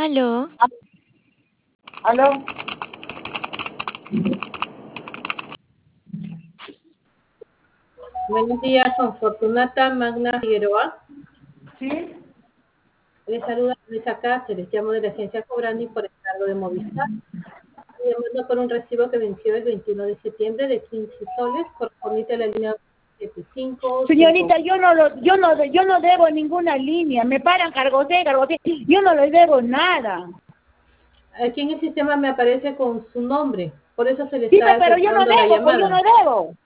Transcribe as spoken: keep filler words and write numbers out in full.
Aló. ¿Aló? Buenos días, con Fortunata Magna Figueroa. ¿Sí? Les saluda Luisa Cáceres, llamo de la agencia Cobrani por encargo de Movistar. Estoy llamando por un recibo que venció el veintiuno de septiembre de quince soles, correspondiente a la línea setenta y cinco. Señorita, yo no lo, yo no, yo no debo ninguna línea. Me paran cargosé, cargosé. Yo no les debo nada. Aquí en el sistema me aparece con su nombre, por eso se le Sí, está pero yo no efectuando la debo, pues yo no llamada. debo.